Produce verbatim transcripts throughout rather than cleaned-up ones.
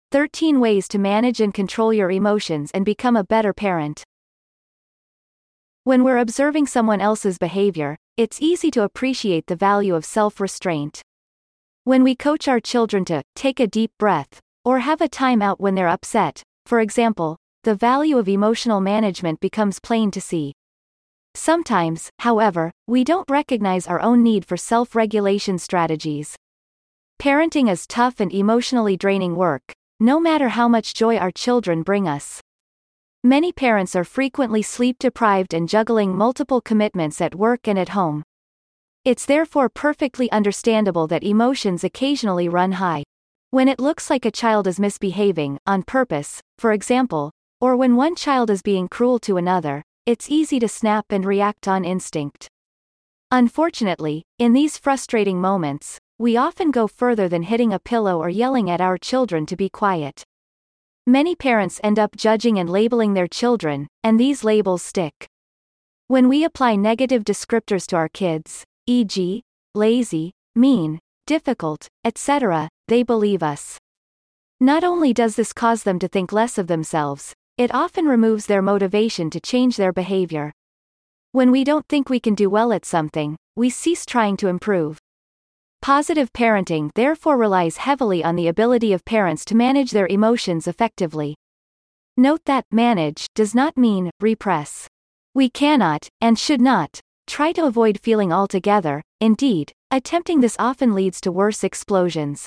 thirteen Ways to Manage and Control Your Emotions and Become a Better Parent. When we're observing someone else's behavior, it's easy to appreciate the value of self-restraint. When we coach our children to take a deep breath, or have a time out when they're upset, for example, the value of emotional management becomes plain to see. Sometimes, however, we don't recognize our own need for self-regulation strategies. Parenting is tough and emotionally draining work, no matter how much joy our children bring us. Many parents are frequently sleep-deprived and juggling multiple commitments at work and at home. It's therefore perfectly understandable that emotions occasionally run high. When it looks like a child is misbehaving, on purpose, for example, or when one child is being cruel to another, it's easy to snap and react on instinct. Unfortunately, in these frustrating moments, we often go further than hitting a pillow or yelling at our children to be quiet. Many parents end up judging and labeling their children, and these labels stick. When we apply negative descriptors to our kids, for example, lazy, mean, difficult, et cetera, they believe us. Not only does this cause them to think less of themselves, it often removes their motivation to change their behavior. When we don't think we can do well at something, we cease trying to improve. Positive parenting therefore relies heavily on the ability of parents to manage their emotions effectively. Note that manage does not mean repress. We cannot, and should not, try to avoid feeling altogether. Indeed, attempting this often leads to worse explosions.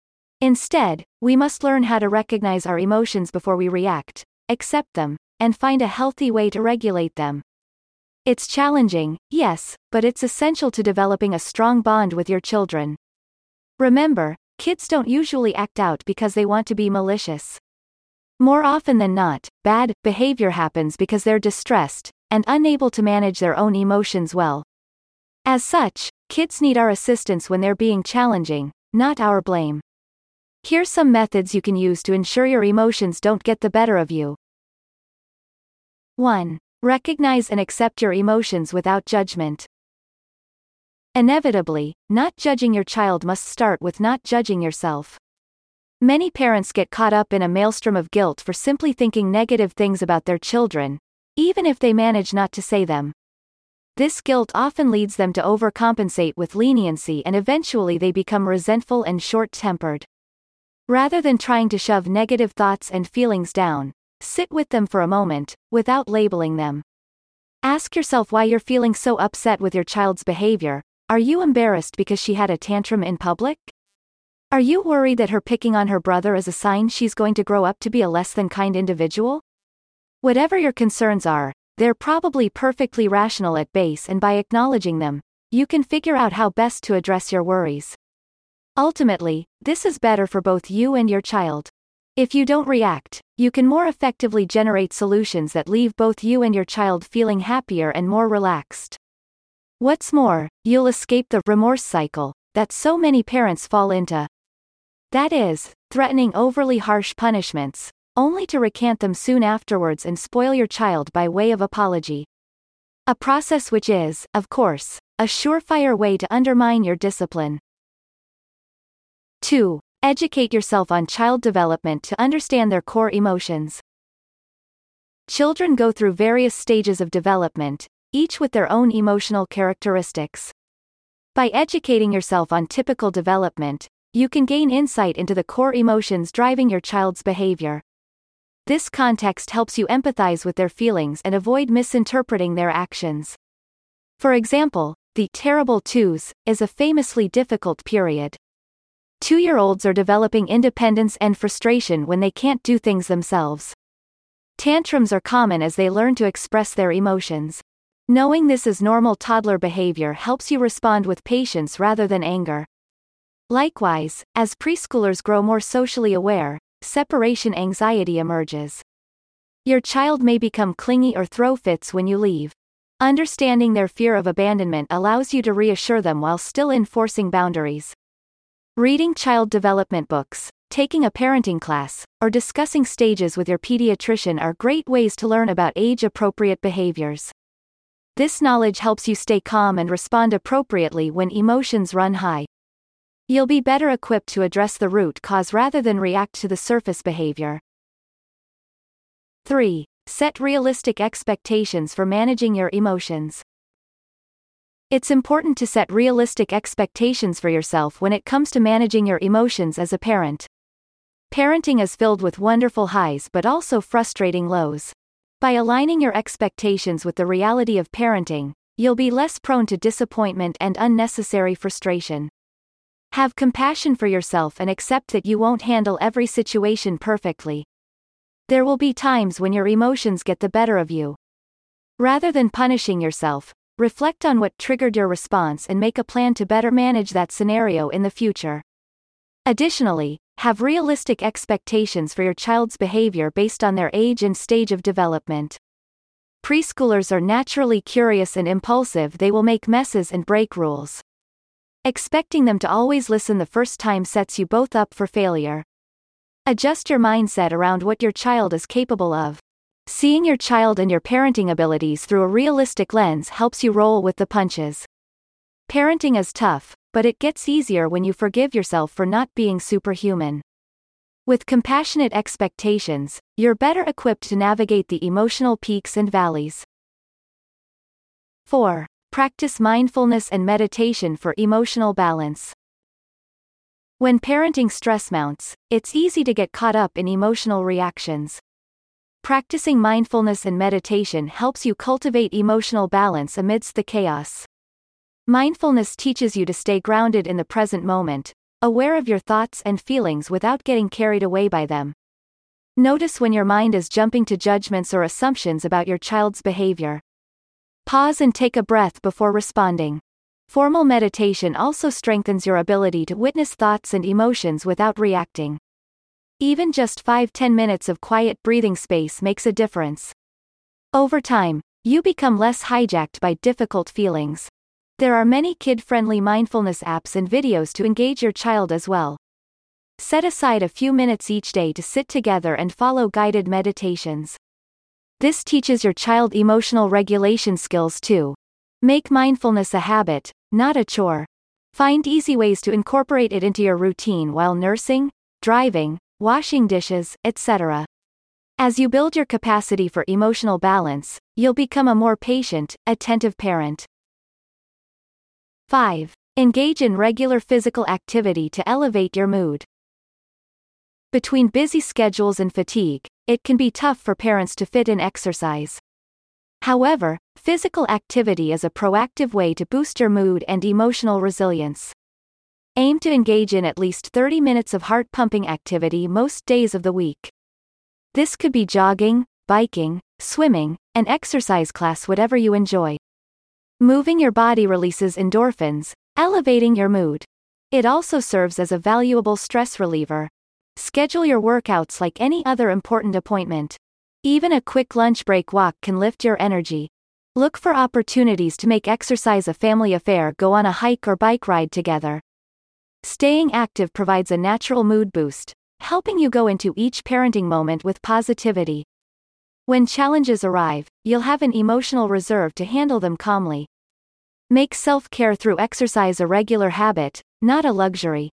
Instead, we must learn how to recognize our emotions before we react, accept them, and find a healthy way to regulate them. It's challenging, yes, but it's essential to developing a strong bond with your children. Remember, kids don't usually act out because they want to be malicious. More often than not, bad behavior happens because they're distressed and unable to manage their own emotions well. As such, kids need our assistance when they're being challenging, not our blame. Here's some methods you can use to ensure your emotions don't get the better of you. one. Recognize and accept your emotions without judgment. Inevitably, not judging your child must start with not judging yourself. Many parents get caught up in a maelstrom of guilt for simply thinking negative things about their children, even if they manage not to say them. This guilt often leads them to overcompensate with leniency, and eventually they become resentful and short-tempered. Rather than trying to shove negative thoughts and feelings down, sit with them for a moment, without labeling them. Ask yourself why you're feeling so upset with your child's behavior. Are you embarrassed because she had a tantrum in public? Are you worried that her picking on her brother is a sign she's going to grow up to be a less than kind individual? Whatever your concerns are, they're probably perfectly rational at base, and by acknowledging them, you can figure out how best to address your worries. Ultimately, this is better for both you and your child. If you don't react, you can more effectively generate solutions that leave both you and your child feeling happier and more relaxed. What's more, you'll escape the remorse cycle that so many parents fall into. That is, threatening overly harsh punishments, only to recant them soon afterwards and spoil your child by way of apology. A process which is, of course, a surefire way to undermine your discipline. two. Educate yourself on child development to understand their core emotions. Children go through various stages of development, each with their own emotional characteristics. By educating yourself on typical development, you can gain insight into the core emotions driving your child's behavior. This context helps you empathize with their feelings and avoid misinterpreting their actions. For example, the terrible twos is a famously difficult period. Two-year-olds are developing independence and frustration when they can't do things themselves. Tantrums are common as they learn to express their emotions. Knowing this is normal toddler behavior helps you respond with patience rather than anger. Likewise, as preschoolers grow more socially aware, separation anxiety emerges. Your child may become clingy or throw fits when you leave. Understanding their fear of abandonment allows you to reassure them while still enforcing boundaries. Reading child development books, taking a parenting class, or discussing stages with your pediatrician are great ways to learn about age-appropriate behaviors. This knowledge helps you stay calm and respond appropriately when emotions run high. You'll be better equipped to address the root cause rather than react to the surface behavior. three. Set realistic expectations for managing your emotions. It's important to set realistic expectations for yourself when it comes to managing your emotions as a parent. Parenting is filled with wonderful highs but also frustrating lows. By aligning your expectations with the reality of parenting, you'll be less prone to disappointment and unnecessary frustration. Have compassion for yourself and accept that you won't handle every situation perfectly. There will be times when your emotions get the better of you. Rather than punishing yourself, reflect on what triggered your response and make a plan to better manage that scenario in the future. Additionally, have realistic expectations for your child's behavior based on their age and stage of development. Preschoolers are naturally curious and impulsive. They will make messes and break rules. Expecting them to always listen the first time sets you both up for failure. Adjust your mindset around what your child is capable of. Seeing your child and your parenting abilities through a realistic lens helps you roll with the punches. Parenting is tough, but it gets easier when you forgive yourself for not being superhuman. With compassionate expectations, you're better equipped to navigate the emotional peaks and valleys. four. Practice mindfulness and meditation for emotional balance. When parenting stress mounts, it's easy to get caught up in emotional reactions. Practicing mindfulness and meditation helps you cultivate emotional balance amidst the chaos. Mindfulness teaches you to stay grounded in the present moment, aware of your thoughts and feelings without getting carried away by them. Notice when your mind is jumping to judgments or assumptions about your child's behavior. Pause and take a breath before responding. Formal meditation also strengthens your ability to witness thoughts and emotions without reacting. Even just five to ten minutes of quiet breathing space makes a difference. Over time, you become less hijacked by difficult feelings. There are many kid-friendly mindfulness apps and videos to engage your child as well. Set aside a few minutes each day to sit together and follow guided meditations. This teaches your child emotional regulation skills too. Make mindfulness a habit, not a chore. Find easy ways to incorporate it into your routine while nursing, driving, washing dishes, et cetera. As you build your capacity for emotional balance, you'll become a more patient, attentive parent. five. Engage in regular physical activity to elevate your mood. Between busy schedules and fatigue, it can be tough for parents to fit in exercise. However, physical activity is a proactive way to boost your mood and emotional resilience. Aim to engage in at least thirty minutes of heart-pumping activity most days of the week. This could be jogging, biking, swimming, an exercise class, whatever you enjoy. Moving your body releases endorphins, elevating your mood. It also serves as a valuable stress reliever. Schedule your workouts like any other important appointment. Even a quick lunch break walk can lift your energy. Look for opportunities to make exercise a family affair. Go on a hike or bike ride together. Staying active provides a natural mood boost, helping you go into each parenting moment with positivity. When challenges arrive, you'll have an emotional reserve to handle them calmly. Make self-care through exercise a regular habit, not a luxury.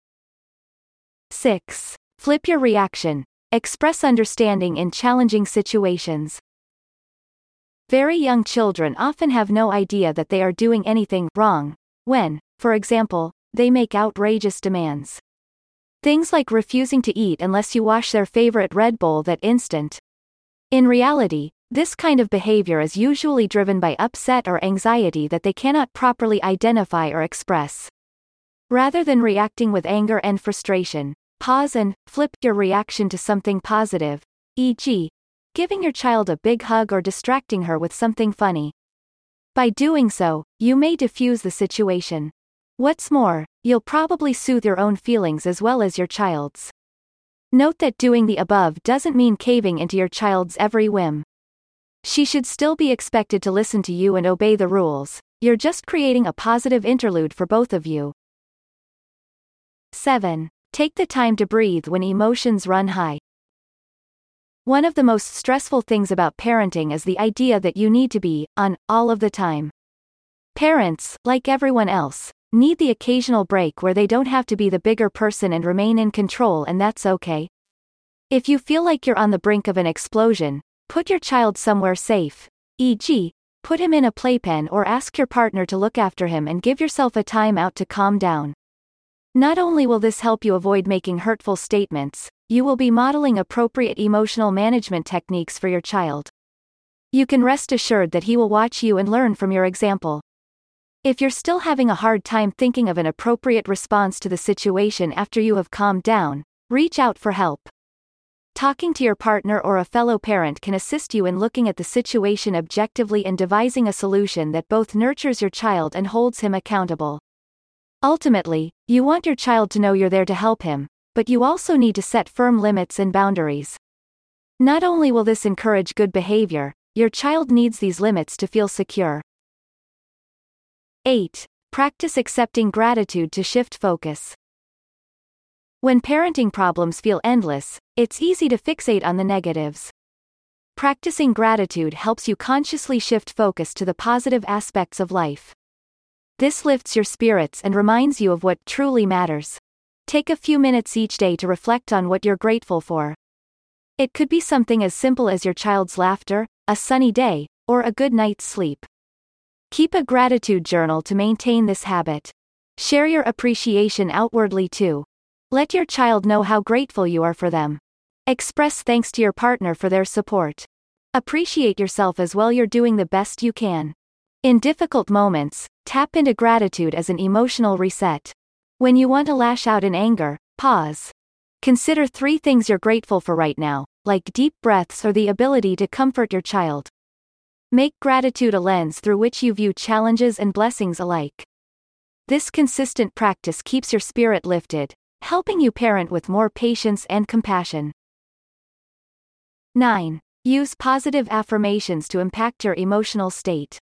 six. Flip your reaction. Express understanding in challenging situations. Very young children often have no idea that they are doing anything wrong when, for example, they make outrageous demands. Things like refusing to eat unless you wash their favorite Red Bull that instant. In reality, this kind of behavior is usually driven by upset or anxiety that they cannot properly identify or express. Rather than reacting with anger and frustration, pause and flip your reaction to something positive, for example, giving your child a big hug or distracting her with something funny. By doing so, you may diffuse the situation. What's more, you'll probably soothe your own feelings as well as your child's. Note that doing the above doesn't mean caving into your child's every whim. She should still be expected to listen to you and obey the rules. You're just creating a positive interlude for both of you. seven. Take the time to breathe when emotions run high. One of the most stressful things about parenting is the idea that you need to be on all of the time. Parents, like everyone else, need the occasional break where they don't have to be the bigger person and remain in control, and that's okay. If you feel like you're on the brink of an explosion, put your child somewhere safe, for example, put him in a playpen or ask your partner to look after him and give yourself a time out to calm down. Not only will this help you avoid making hurtful statements, you will be modeling appropriate emotional management techniques for your child. You can rest assured that he will watch you and learn from your example. If you're still having a hard time thinking of an appropriate response to the situation after you have calmed down, reach out for help. Talking to your partner or a fellow parent can assist you in looking at the situation objectively and devising a solution that both nurtures your child and holds him accountable. Ultimately, you want your child to know you're there to help him, but you also need to set firm limits and boundaries. Not only will this encourage good behavior, your child needs these limits to feel secure. eight. Practice accepting gratitude to shift focus. When parenting problems feel endless, it's easy to fixate on the negatives. Practicing gratitude helps you consciously shift focus to the positive aspects of life. This lifts your spirits and reminds you of what truly matters. Take a few minutes each day to reflect on what you're grateful for. It could be something as simple as your child's laughter, a sunny day, or a good night's sleep. Keep a gratitude journal to maintain this habit. Share your appreciation outwardly too. Let your child know how grateful you are for them. Express thanks to your partner for their support. Appreciate yourself as well. You're doing the best you can. In difficult moments, tap into gratitude as an emotional reset. When you want to lash out in anger, pause. Consider three things you're grateful for right now, like deep breaths or the ability to comfort your child. Make gratitude a lens through which you view challenges and blessings alike. This consistent practice keeps your spirit lifted, helping you parent with more patience and compassion. nine. Use positive affirmations to impact your emotional state.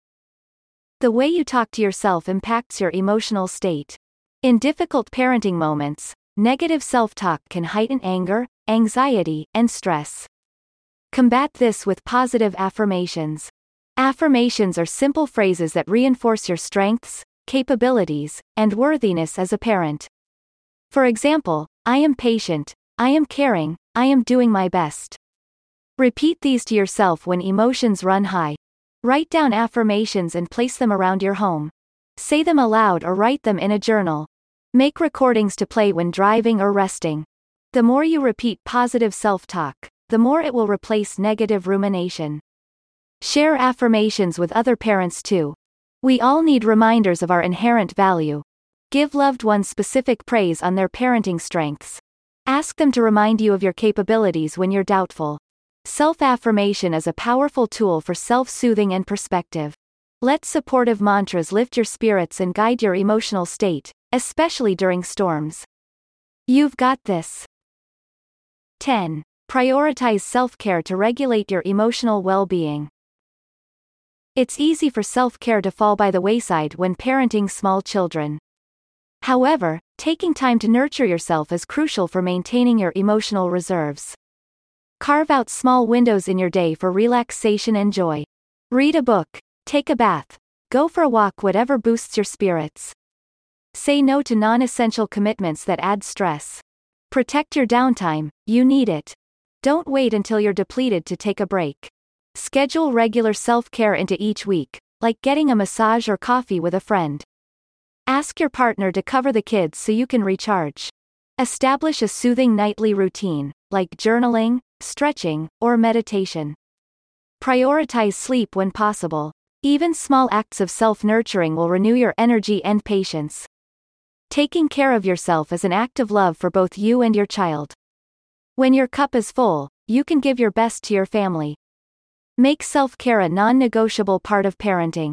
The way you talk to yourself impacts your emotional state. In difficult parenting moments, negative self-talk can heighten anger, anxiety, and stress. Combat this with positive affirmations. Affirmations are simple phrases that reinforce your strengths, capabilities, and worthiness as a parent. For example, I am patient, I am caring, I am doing my best. Repeat these to yourself when emotions run high. Write down affirmations and place them around your home. Say them aloud or write them in a journal. Make recordings to play when driving or resting. The more you repeat positive self-talk, the more it will replace negative rumination. Share affirmations with other parents too. We all need reminders of our inherent value. Give loved ones specific praise on their parenting strengths. Ask them to remind you of your capabilities when you're doubtful. Self-affirmation is a powerful tool for self-soothing and perspective. Let supportive mantras lift your spirits and guide your emotional state, especially during storms. You've got this. ten. Prioritize self-care to regulate your emotional well-being. It's easy for self-care to fall by the wayside when parenting small children. However, taking time to nurture yourself is crucial for maintaining your emotional reserves. Carve out small windows in your day for relaxation and joy. Read a book, take a bath, go for a walk, whatever boosts your spirits. Say no to non-essential commitments that add stress. Protect your downtime, you need it. Don't wait until you're depleted to take a break. Schedule regular self-care into each week, like getting a massage or coffee with a friend. Ask your partner to cover the kids so you can recharge. Establish a soothing nightly routine, like journaling, stretching, or meditation. Prioritize sleep when possible. Even small acts of self-nurturing will renew your energy and patience. Taking care of yourself is an act of love for both you and your child. When your cup is full, you can give your best to your family. Make self-care a non-negotiable part of parenting.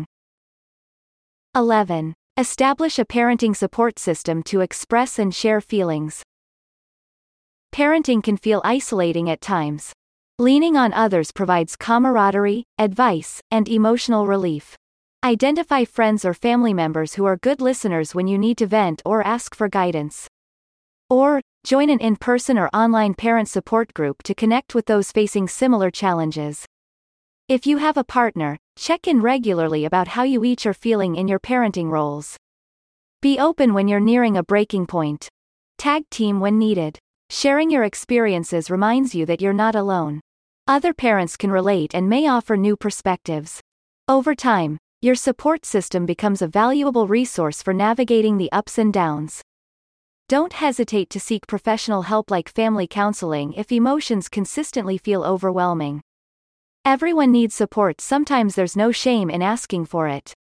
eleven. Establish a parenting support system to express and share feelings. Parenting can feel isolating at times. Leaning on others provides camaraderie, advice, and emotional relief. Identify friends or family members who are good listeners when you need to vent or ask for guidance. Or, join an in-person or online parent support group to connect with those facing similar challenges. If you have a partner, check in regularly about how you each are feeling in your parenting roles. Be open when you're nearing a breaking point. Tag team when needed. Sharing your experiences reminds you that you're not alone. Other parents can relate and may offer new perspectives. Over time, your support system becomes a valuable resource for navigating the ups and downs. Don't hesitate to seek professional help like family counseling if emotions consistently feel overwhelming. Everyone needs support. Sometimes there's no shame in asking for it.